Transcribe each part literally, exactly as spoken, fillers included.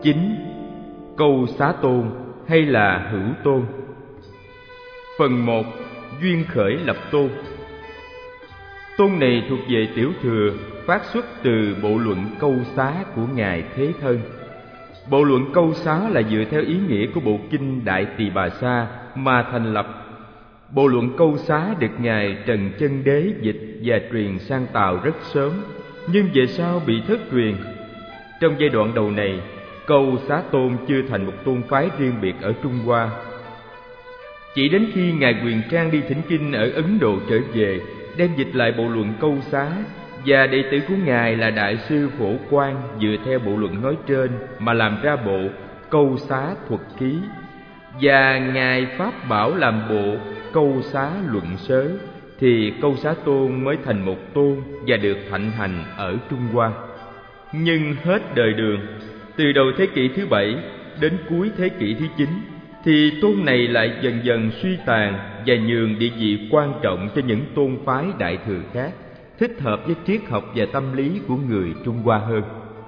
chín. Câu xá tôn hay là hữu tôn. Phần một. Duyên khởi lập tôn. Tôn này thuộc về tiểu thừa, phát xuất từ bộ luận câu xá của Ngài Thế Thân. Bộ luận câu xá là dựa theo ý nghĩa của bộ kinh Đại Tỳ Bà Sa mà thành lập. Bộ luận câu xá được Ngài Trần Chân Đế dịch và truyền sang Tàu rất sớm, nhưng về sau bị thất truyền. Trong giai đoạn đầu này, câu xá tôn chưa thành một tôn phái riêng biệt ở Trung Hoa. Chỉ đến khi Ngài Quyền Trang đi thỉnh kinh ở Ấn Độ trở về, đem dịch lại bộ luận câu xá, và đệ tử của Ngài là Đại sư Phổ Quang dựa theo bộ luận nói trên mà làm ra bộ câu xá thuật ký, và Ngài Pháp Bảo làm bộ câu xá luận sớ, thì câu xá tôn mới thành một tôn và được thịnh hành ở Trung Hoa. Nhưng hết đời Đường, từ đầu thế kỷ thứ bảy đến cuối thế kỷ thứ chín, thì tôn này lại dần dần suy tàn và nhường địa vị quan trọng cho những tôn phái đại thừa khác, thích hợp với triết học và tâm lý của người Trung Hoa hơn.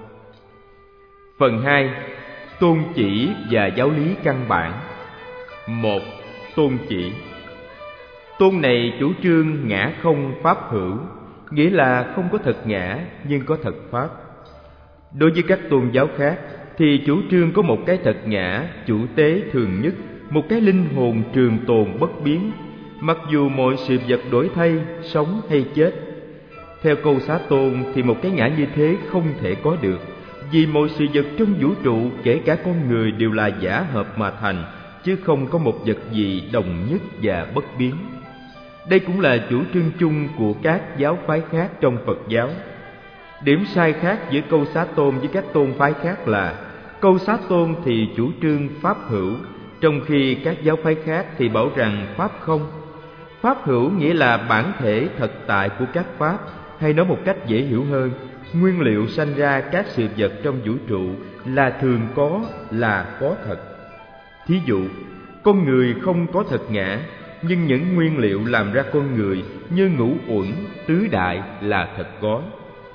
Phần hai. Tôn chỉ và giáo lý căn bản. Một. Tôn chỉ. Tôn này chủ trương ngã không pháp hữu, nghĩa là không có thật ngã nhưng có thật pháp. Đối với các tôn giáo khác thì chủ trương có một cái thật ngã chủ tế thường nhất, một cái linh hồn trường tồn bất biến, mặc dù mọi sự vật đổi thay, sống hay chết. Theo câu xá tôn thì một cái ngã như thế không thể có được, vì mọi sự vật trong vũ trụ, kể cả con người, đều là giả hợp mà thành, chứ không có một vật gì đồng nhất và bất biến. Đây cũng là chủ trương chung của các giáo phái khác trong Phật giáo. Điểm sai khác giữa câu xá tôn với các tôn phái khác là câu xá tôn thì chủ trương pháp hữu, trong khi các giáo phái khác thì bảo rằng pháp không. Pháp hữu nghĩa là bản thể thật tại của các pháp, hay nói một cách dễ hiểu hơn, nguyên liệu sanh ra các sự vật trong vũ trụ là thường có, là có thật. Thí dụ, con người không có thật ngã, nhưng những nguyên liệu làm ra con người như ngũ uẩn, tứ đại là thật có.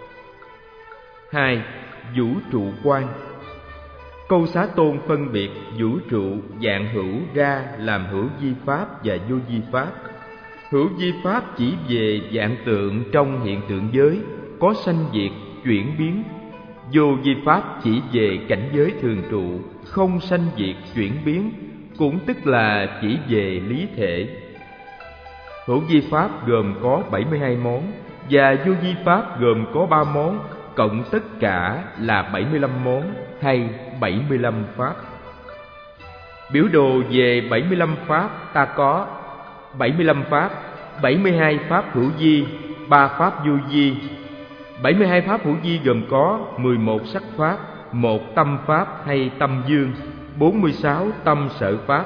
Hai. Vũ trụ quan. Câu xá tôn phân biệt vũ trụ dạng hữu ra làm hữu vi pháp và vô vi pháp. Hữu vi pháp chỉ về dạng tượng trong hiện tượng giới, có sanh diệt, chuyển biến. Vô vi pháp chỉ về cảnh giới thường trụ, không sanh diệt, chuyển biến, cũng tức là chỉ về lý thể. Hữu vi pháp gồm có bảy mươi hai món, và vô vi pháp gồm có ba món, cộng tất cả là bảy mươi lăm món hay bảy mươi lăm pháp. Biểu đồ về bảy mươi lăm pháp ta có bảy mươi lăm pháp, bảy mươi hai pháp hữu vi, ba pháp vô vi. bảy mươi hai pháp hữu vi gồm có mười một sắc pháp, một tâm pháp hay tâm dương, bốn mươi sáu tâm sở pháp.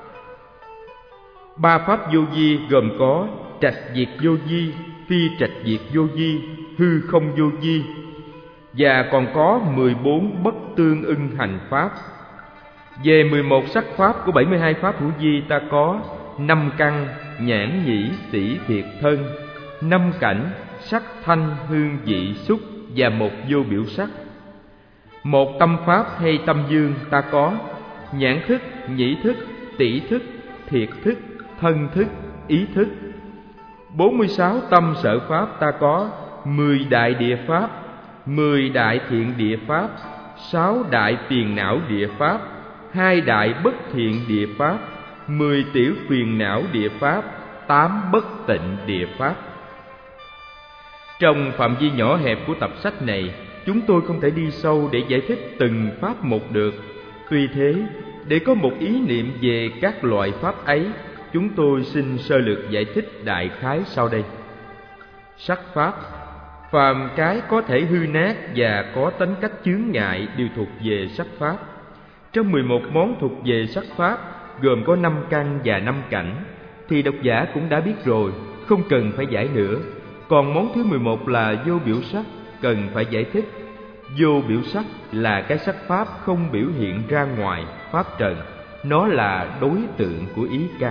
Ba pháp vô vi gồm có trạch diệt vô vi, phi trạch diệt vô vi, hư không vô vi, và còn có mười bốn bất tương ưng hành pháp. Về mười một sắc pháp của bảy mươi hai pháp hữu vi ta có năm căn, nhãn nhĩ tỷ thiệt thân, năm cảnh, sắc thanh hương vị xúc và một vô biểu sắc. Một tâm pháp hay tâm dương ta có nhãn thức, nhĩ thức, tỷ thức, thiệt thức, thân thức, ý thức. bốn mươi sáu tâm sở pháp ta có mười đại địa pháp, mười đại thiện địa pháp, sáu đại phiền não địa pháp, hai đại bất thiện địa pháp, mười tiểu phiền não địa pháp, tám bất tịnh địa pháp. Trong phạm vi nhỏ hẹp của tập sách này, chúng tôi không thể đi sâu để giải thích từng pháp một được. Tuy thế, để có một ý niệm về các loại pháp ấy, chúng tôi xin sơ lược giải thích đại khái sau đây. Sắc pháp, phàm cái có thể hư nát và có tính cách chướng ngại đều thuộc về sắc pháp. Trong mười một món thuộc về sắc pháp, gồm có năm căn và năm cảnh, thì độc giả cũng đã biết rồi, không cần phải giải nữa. Còn món thứ mười một là vô biểu sắc, cần phải giải thích. Vô biểu sắc là cái sắc pháp không biểu hiện ra ngoài pháp trần, nó là đối tượng của ý căn.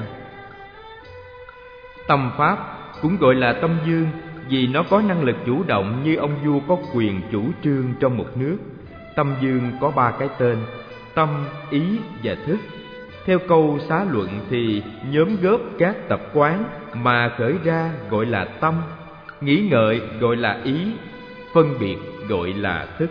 Tâm pháp cũng gọi là tâm dương, vì nó có năng lực chủ động như ông vua có quyền chủ trương trong một nước. Tâm dương có ba cái tên: tâm, ý và thức. Theo câu Xá Luận thì nhóm góp các tập quán mà khởi ra gọi là tâm, nghĩ ngợi gọi là ý, phân biệt gọi là thức.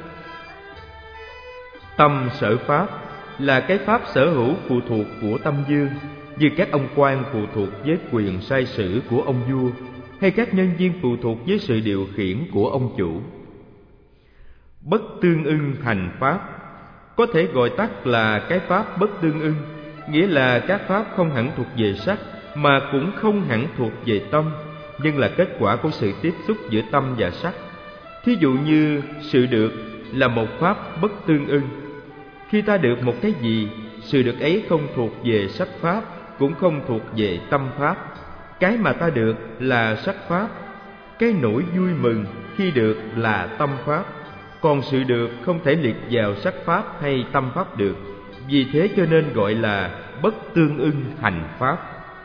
Tâm sở pháp là cái pháp sở hữu phụ thuộc của tâm dương, như các ông quan phụ thuộc với quyền sai sử của ông vua, hay các nhân viên phụ thuộc với sự điều khiển của ông chủ. Bất tương ưng hành pháp có thể gọi tắt là cái pháp bất tương ưng, nghĩa là các pháp không hẳn thuộc về sắc mà cũng không hẳn thuộc về tâm, nhưng là kết quả của sự tiếp xúc giữa tâm và sắc. Thí dụ như sự được là một pháp bất tương ưng. Khi ta được một cái gì, sự được ấy không thuộc về sắc pháp, cũng không thuộc về tâm pháp. Cái mà ta được là sắc pháp, cái nỗi vui mừng khi được là tâm pháp, còn sự được không thể liệt vào sắc pháp hay tâm pháp được. Vì thế cho nên gọi là bất tương ưng hành pháp.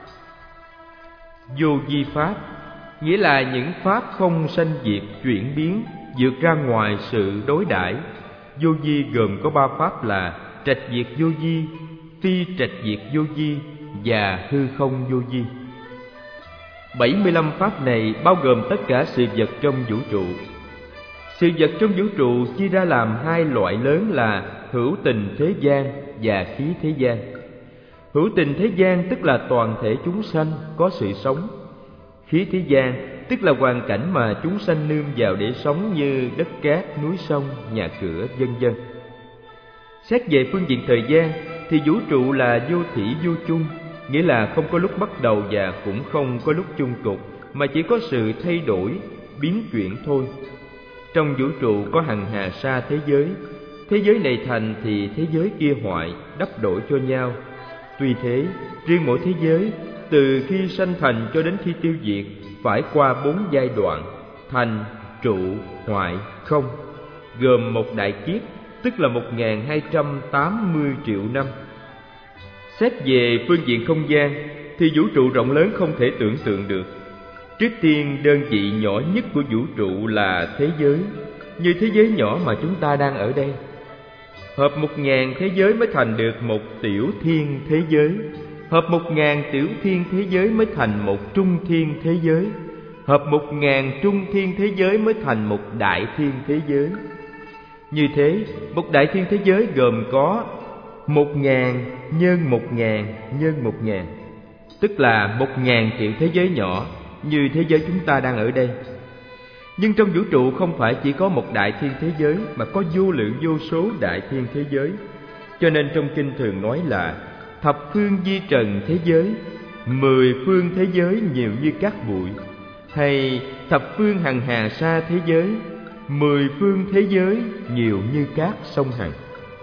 Vô vi pháp nghĩa là những pháp không sanh diệt chuyển biến, vượt ra ngoài sự đối đãi. Vô vi gồm có ba pháp là trạch diệt vô vi, phi trạch diệt vô vi và hư không vô vi. bảy mươi lăm pháp này bao gồm tất cả sự vật trong vũ trụ. Sự vật trong vũ trụ chia ra làm hai loại lớn là hữu tình thế gian và khí thế gian. Hữu tình thế gian tức là toàn thể chúng sanh có sự sống. Khí thế gian tức là hoàn cảnh mà chúng sanh nương vào để sống, như đất cát, núi sông, nhà cửa, vân vân. Xét về phương diện thời gian thì vũ trụ là vô thủy vô chung, nghĩa là không có lúc bắt đầu và cũng không có lúc chung cục, mà chỉ có sự thay đổi, biến chuyển thôi. Trong vũ trụ có hằng hà sa thế giới, thế giới này thành thì thế giới kia hoại, đắp đổi cho nhau. Tuy thế, riêng mỗi thế giới, từ khi sanh thành cho đến khi tiêu diệt, phải qua bốn giai đoạn: thành, trụ, hoại, không, gồm một đại kiếp, tức là một nghìn hai trăm tám mươi triệu năm. Xét về phương diện không gian thì vũ trụ rộng lớn không thể tưởng tượng được. Trước tiên, đơn vị nhỏ nhất của vũ trụ là thế giới, như thế giới nhỏ mà chúng ta đang ở đây. Hợp một ngàn thế giới mới thành được một tiểu thiên thế giới. Hợp một ngàn tiểu thiên thế giới mới thành một trung thiên thế giới. Hợp một ngàn trung thiên thế giới mới thành một đại thiên thế giới. Như thế, một đại thiên thế giới gồm có một ngàn nhân một ngàn nhân một ngàn, tức là một ngàn triệu thế giới nhỏ, như thế giới chúng ta đang ở đây. Nhưng trong vũ trụ không phải chỉ có một đại thiên thế giới, mà có vô lượng vô số đại thiên thế giới. Cho nên trong kinh thường nói là thập phương di trần thế giới, mười phương thế giới nhiều như cát bụi, hay thập phương hằng hà sa thế giới, mười phương thế giới nhiều như cát sông Hằng.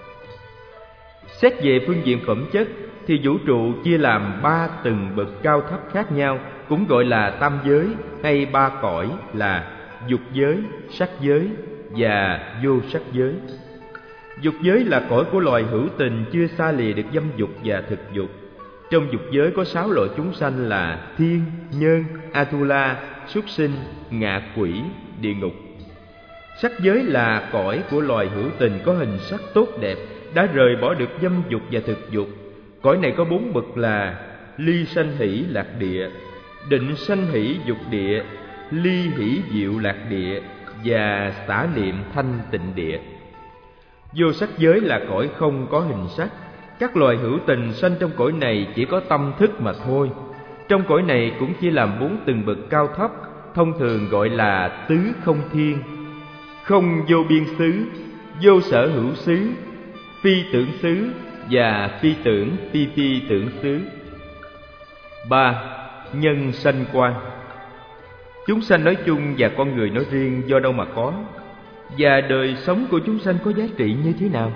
Xét về phương diện phẩm chất thì vũ trụ chia làm ba tầng bậc cao thấp khác nhau, cũng gọi là tam giới hay ba cõi là dục giới, sắc giới và vô sắc giới. Dục giới là cõi của loài hữu tình chưa xa lìa được dâm dục và thực dục. Trong dục giới có sáu loại chúng sanh là thiên, nhân, Atula, súc sinh, ngạ quỷ, địa ngục. Sắc giới là cõi của loài hữu tình có hình sắc tốt đẹp, đã rời bỏ được dâm dục và thực dục. Cõi này có bốn bậc là ly sanh hỷ lạc địa, định sanh hỷ dục địa, ly hỷ diệu lạc địa và xả niệm thanh tịnh địa. Vô sắc giới là cõi không có hình sắc. Các loài hữu tình sanh trong cõi này chỉ có tâm thức mà thôi. Trong cõi này cũng chia làm bốn tầng bậc cao thấp, thông thường gọi là tứ không thiên: không vô biên xứ, vô sở hữu xứ, phi tưởng xứ và phi tưởng phi phi tưởng xứ. Ba. Nhân sanh quan. Chúng sanh nói chung và con người nói riêng do đâu mà có? Và đời sống của chúng sanh có giá trị như thế nào?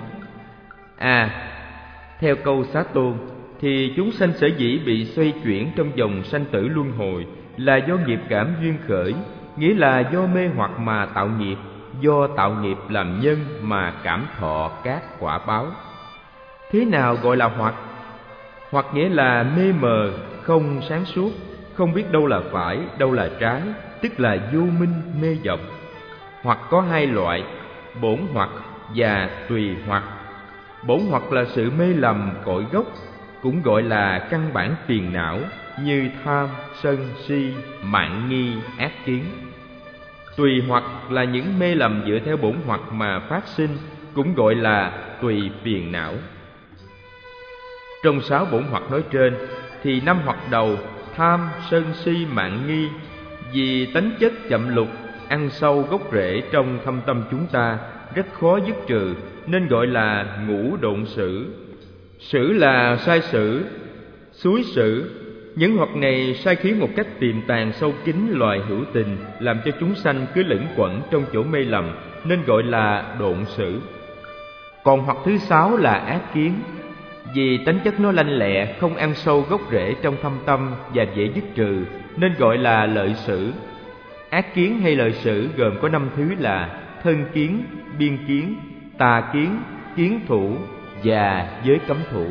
À, theo câu Xá Tôn thì chúng sanh sở dĩ bị xoay chuyển trong vòng sanh tử luân hồi là do nghiệp cảm duyên khởi, nghĩa là do mê hoặc mà tạo nghiệp, do tạo nghiệp làm nhân mà cảm thọ các quả báo. Thế nào gọi là hoặc? Hoặc nghĩa là mê mờ, không sáng suốt, không biết đâu là phải, đâu là trái, tức là vô minh mê vọng. Hoặc có hai loại, bổn hoặc và tùy hoặc. Bổn hoặc là sự mê lầm cội gốc, cũng gọi là căn bản phiền não như tham, sân, si, mạn nghi, ác kiến. Tùy hoặc là những mê lầm dựa theo bổn hoặc mà phát sinh, cũng gọi là tùy phiền não. Trong sáu bổn hoặc nói trên thì năm hoặc đầu tham, sân, si, mạn nghi vì tánh chất chậm lục ăn sâu gốc rễ trong thâm tâm chúng ta, rất khó dứt trừ, nên gọi là ngũ độn sử. Sử là sai sử, xúi sử. Những hoặc này sai khiến một cách tiềm tàng sâu kín loài hữu tình, làm cho chúng sanh cứ lẫn quẩn trong chỗ mê lầm, nên gọi là độn sử. Còn hoặc thứ sáu là ác kiến, vì tánh chất nó lanh lẹ, không ăn sâu gốc rễ trong thâm tâm và dễ dứt trừ, nên gọi là lợi sử. Ác kiến hay lợi sử gồm có năm thứ là thân kiến, biên kiến, tà kiến, kiến thủ và giới cấm thủ.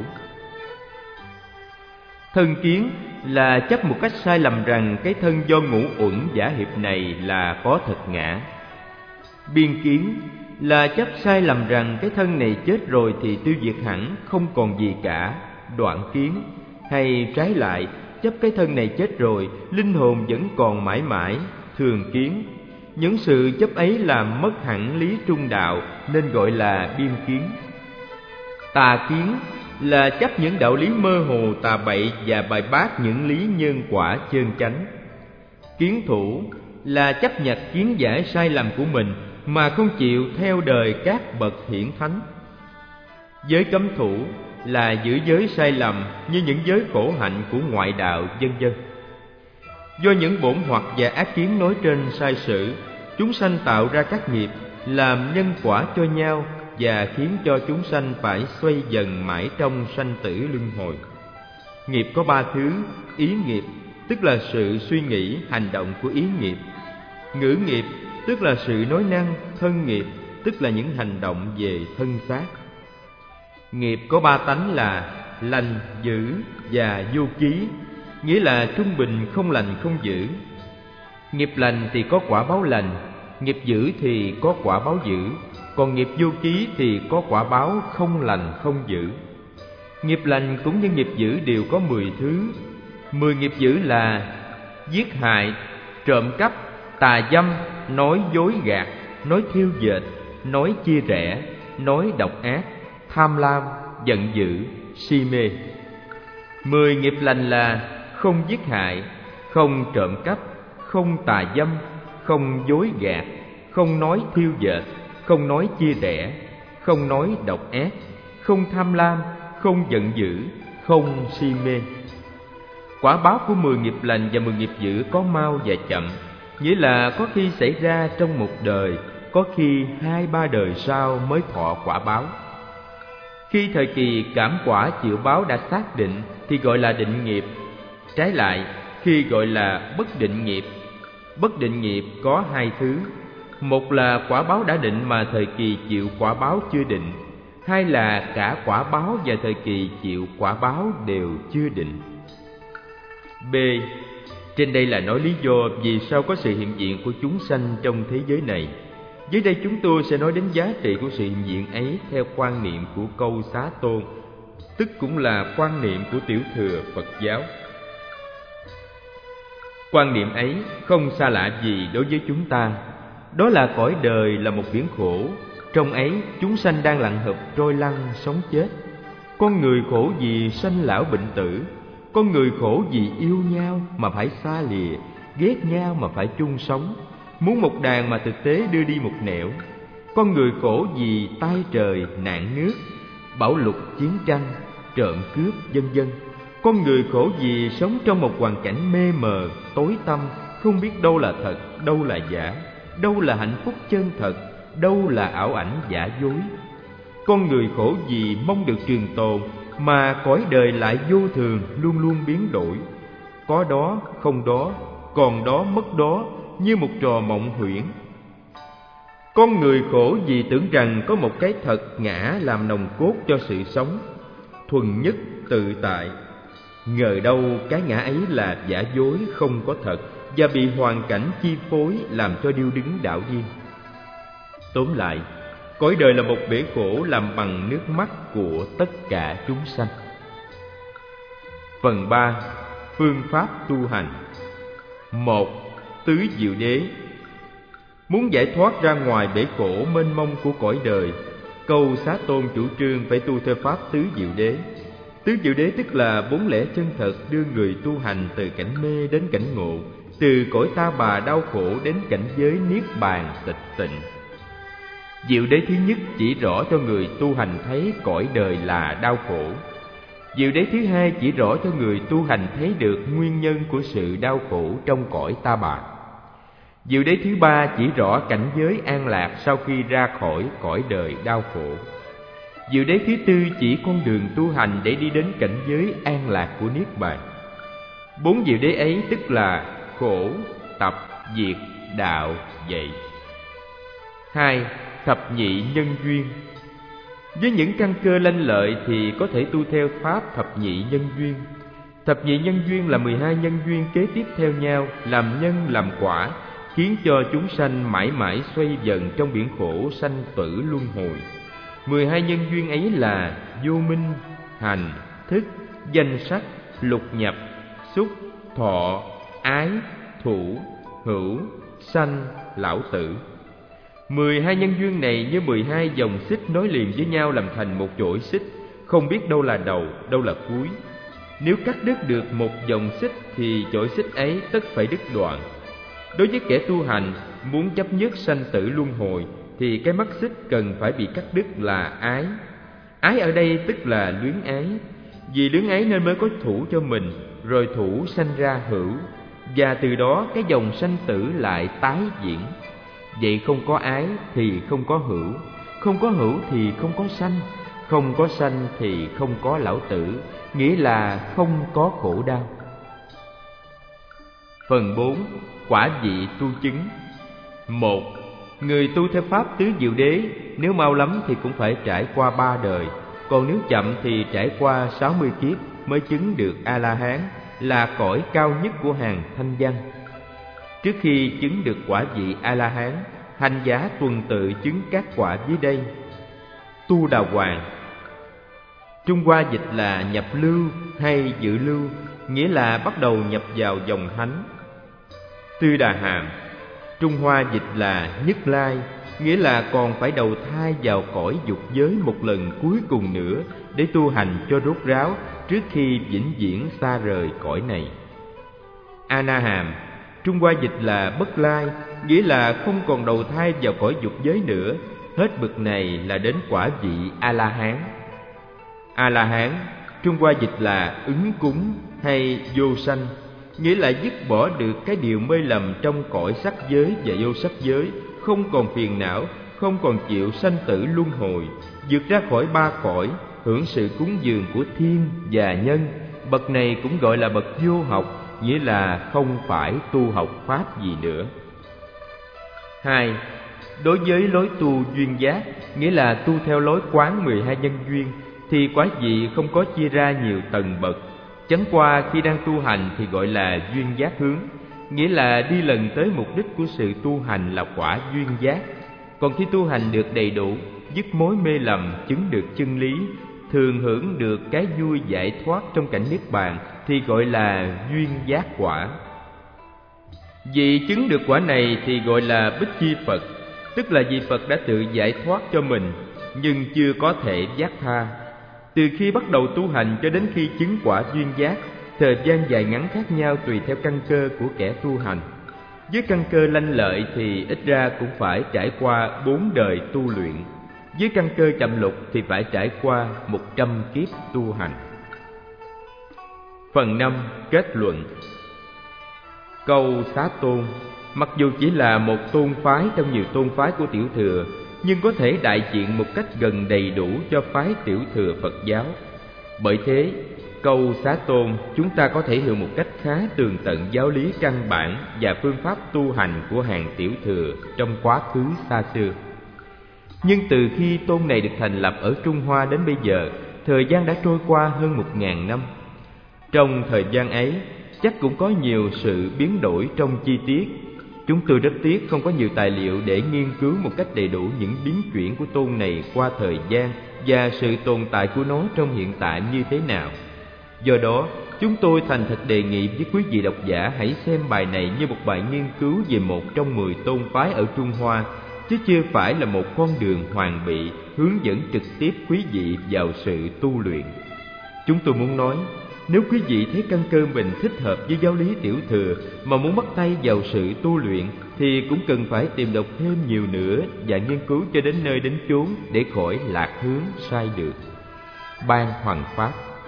Thân kiến là chấp một cách sai lầm rằng cái thân do ngũ uẩn giả hiệp này là có thật ngã. Biên kiến là chấp sai lầm rằng cái thân này chết rồi thì tiêu diệt hẳn, không còn gì cả, đoạn kiến. Hay trái lại, chấp cái thân này chết rồi, linh hồn vẫn còn mãi mãi, thường kiến. Những sự chấp ấy làm mất hẳn lý trung đạo, nên gọi là biên kiến. Tà kiến là chấp những đạo lý mơ hồ tà bậy và bài bác những lý nhân quả chơn chánh. Kiến thủ là chấp nhặt kiến giải sai lầm của mình mà không chịu theo đời các bậc hiển thánh. Giới cấm thủ là giữ giới sai lầm như những giới khổ hạnh của ngoại đạo, vân vân. Do những bổn hoặc và ác kiến nói trên sai sử, chúng sanh tạo ra các nghiệp làm nhân quả cho nhau và khiến cho chúng sanh phải xoay dần mãi trong sanh tử luân hồi. Nghiệp có ba thứ: ý nghiệp, tức là sự suy nghĩ, hành động của ý nghiệp; ngữ nghiệp, tức là sự nói năng; thân nghiệp, tức là những hành động về thân xác. Nghiệp có ba tánh là lành, dữ và vô ký, nghĩa là trung bình, không lành không dữ. Nghiệp lành thì có quả báo lành, nghiệp dữ thì có quả báo dữ, còn nghiệp vô ký thì có quả báo không lành không dữ. Nghiệp lành cũng như nghiệp dữ đều có mười thứ. Mười nghiệp dữ là giết hại, trộm cắp, tà dâm, nói dối gạt, nói thiêu dệt, nói chia rẽ, nói độc ác, tham lam, giận dữ, si mê. Mười nghiệp lành là không giết hại, không trộm cắp, không tà dâm, không dối gạt, không nói thiêu dệt, không nói chia rẽ, không nói độc ác, không tham lam, không giận dữ, không si mê. Quả báo của mười nghiệp lành và mười nghiệp dữ có mau và chậm, nghĩa là có khi xảy ra trong một đời, có khi hai ba đời sau mới thọ quả báo. Khi thời kỳ cảm quả chịu báo đã xác định thì gọi là định nghiệp. Trái lại, khi gọi là bất định nghiệp. Bất định nghiệp có hai thứ: một là quả báo đã định mà thời kỳ chịu quả báo chưa định; hai là cả quả báo và thời kỳ chịu quả báo đều chưa định. B. Trên đây là nói lý do vì sao có sự hiện diện của chúng sanh trong thế giới này. Dưới đây chúng tôi sẽ nói đến giá trị của sự hiện diện ấy theo quan niệm của Câu Xá Tôn, tức cũng là quan niệm của tiểu thừa Phật giáo. Quan niệm ấy không xa lạ gì đối với chúng ta. Đó là cõi đời là một biển khổ, trong ấy chúng sanh đang lặn hợp trôi lăn sống chết. Con người khổ vì sanh lão bệnh tử, con người khổ vì yêu nhau mà phải xa lìa, ghét nhau mà phải chung sống, muốn một đàn mà thực tế đưa đi một nẻo. Con người khổ vì tai trời, nạn nước, bão lụt, chiến tranh, trộm cướp, vân vân. Con người khổ vì sống trong một hoàn cảnh mê mờ, tối tăm, không biết đâu là thật, đâu là giả, đâu là hạnh phúc chân thật, đâu là ảo ảnh giả dối. Con người khổ vì mong được trường tồn, mà cõi đời lại vô thường, luôn luôn biến đổi. Có đó, không đó, còn đó, mất đó, như một trò mộng huyễn. Con người khổ vì tưởng rằng có một cái thật ngã làm nòng cốt cho sự sống, thuần nhất, tự tại. Ngờ đâu cái ngã ấy là giả dối, không có thật, và bị hoàn cảnh chi phối làm cho điêu đứng đảo điên. Tóm lại, Cõi đời là một bể khổ làm bằng nước mắt của tất cả chúng sanh. Phần ba. Phương pháp tu hành. Một. Tứ Diệu Đế. Muốn giải thoát ra ngoài bể khổ mênh mông của cõi đời, Câu Xá Tôn chủ trương phải tu theo pháp Tứ Diệu Đế. Tứ Diệu Đế tức là bốn lẽ chân thật đưa người tu hành từ cảnh mê đến cảnh ngộ, từ cõi ta bà đau khổ đến cảnh giới niết bàn tịch tịnh. Diệu Đế thứ nhất chỉ rõ cho người tu hành thấy cõi đời là đau khổ. Diệu Đế thứ hai chỉ rõ cho người tu hành thấy được nguyên nhân của sự đau khổ trong cõi ta bà. Diệu Đế thứ ba chỉ rõ cảnh giới an lạc sau khi ra khỏi cõi đời đau khổ. Diệu Đế thứ tư chỉ con đường tu hành để đi đến cảnh giới an lạc của niết bàn. Bốn Diệu Đế ấy tức là khổ, tập, diệt, đạo, dạy. Hai. Thập nhị nhân duyên. Với những căn cơ lanh lợi thì có thể tu theo pháp thập nhị nhân duyên. Thập nhị nhân duyên là mười hai nhân duyên kế tiếp theo nhau, làm nhân làm quả, khiến cho chúng sanh mãi mãi xoay vần trong biển khổ sanh tử luân hồi. Mười hai nhân duyên ấy là vô minh, hành, thức, danh sắc, lục nhập, xúc, thọ, ái, thủ, hữu, sanh, lão tử. Mười hai nhân duyên này như mười hai dòng xích nối liền với nhau làm thành một chổi xích, không biết đâu là đầu, đâu là cuối. Nếu cắt đứt được một dòng xích thì chổi xích ấy tất phải đứt đoạn. Đối với kẻ tu hành muốn chấp nhất sanh tử luân hồi thì cái mắt xích cần phải bị cắt đứt là ái. Ái ở đây tức là luyến ái. Vì luyến ái nên mới có thủ cho mình, rồi thủ sanh ra hữu, và từ đó cái dòng sanh tử lại tái diễn. Vậy không có ái thì không có hữu, không có hữu thì không có sanh, không có sanh thì không có lão tử, nghĩa là không có khổ đau. Phần bốn. Quả vị tu chứng. Một. Người tu theo pháp Tứ Diệu Đế nếu mau lắm thì cũng phải trải qua ba đời, còn nếu chậm thì trải qua sáu mươi kiếp mới chứng được A-la-hán, là cõi cao nhất của hàng thanh văn. Trước khi chứng được quả vị A-la-hán, hành giả tuần tự chứng các quả dưới đây. Tu Đà Hoàng. Trung Hoa dịch là nhập lưu hay dự lưu, nghĩa là bắt đầu nhập vào dòng thánh. Tư Đà Hàm. Trung Hoa dịch là nhất lai, nghĩa là còn phải đầu thai vào cõi dục giới một lần cuối cùng nữa để tu hành cho rốt ráo trước khi vĩnh viễn xa rời cõi này. A Na Hàm. Trung Hoa dịch là bất lai, nghĩa là không còn đầu thai vào cõi dục giới nữa, hết bực này là đến quả vị A-la-hán. A-la-hán, Trung Hoa dịch là ứng cúng hay vô sanh, nghĩa là dứt bỏ được cái điều mê lầm trong cõi sắc giới và vô sắc giới, không còn phiền não, không còn chịu sanh tử luân hồi, vượt ra khỏi ba cõi, hưởng sự cúng dường của thiên và nhân. Bậc này cũng gọi là bậc vô học, nghĩa là không phải tu học pháp gì nữa. Hai. Đối với lối tu duyên giác, nghĩa là tu theo lối quán mười hai nhân duyên, thì quả vị không có chia ra nhiều tầng bậc. Chẳng qua khi đang tu hành thì gọi là duyên giác hướng, nghĩa là đi lần tới mục đích của sự tu hành là quả duyên giác. Còn khi tu hành được đầy đủ, dứt mối mê lầm, chứng được chân lý, thường hưởng được cái vui giải thoát trong cảnh niết bàn thì gọi là duyên giác quả. Vì chứng được quả này thì gọi là Bích Chi Phật, tức là vì Phật đã tự giải thoát cho mình nhưng chưa có thể giác tha. Từ khi bắt đầu tu hành cho đến khi chứng quả duyên giác, thời gian dài ngắn khác nhau tùy theo căn cơ của kẻ tu hành. Với căn cơ lanh lợi thì ít ra cũng phải trải qua bốn đời tu luyện. Với căn cơ chậm lục thì phải trải qua một trăm kiếp tu hành. Phần năm. Kết luận. Câu Xá Tôn, mặc dù chỉ là một tôn phái trong nhiều tôn phái của Tiểu Thừa, nhưng có thể đại diện một cách gần đầy đủ cho phái Tiểu Thừa Phật giáo. Bởi thế, câu Xá Tôn chúng ta có thể hiểu một cách khá tường tận giáo lý căn bản và phương pháp tu hành của hàng Tiểu Thừa trong quá khứ xa xưa. Nhưng từ khi tôn này được thành lập ở Trung Hoa đến bây giờ, thời gian đã trôi qua hơn một ngàn năm. Trong thời gian ấy, chắc cũng có nhiều sự biến đổi trong chi tiết, Chúng tôi rất tiếc không có nhiều tài liệu để nghiên cứu một cách đầy đủ những biến chuyển của tôn này qua thời gian và sự tồn tại của nó trong hiện tại như thế nào. Do đó, chúng tôi thành thật đề nghị với quý vị độc giả hãy xem bài này như một bài nghiên cứu về một trong mười tôn phái ở Trung Hoa, chứ chưa phải là một con đường hoàn bị hướng dẫn trực tiếp quý vị vào sự tu luyện. Chúng tôi muốn nói, nếu quý vị thấy căn cơ mình thích hợp với giáo lý tiểu thừa mà muốn bắt tay vào sự tu luyện, thì cũng cần phải tìm đọc thêm nhiều nữa và nghiên cứu cho đến nơi đến chốn để khỏi lạc hướng sai được. Ban Hoằng Pháp.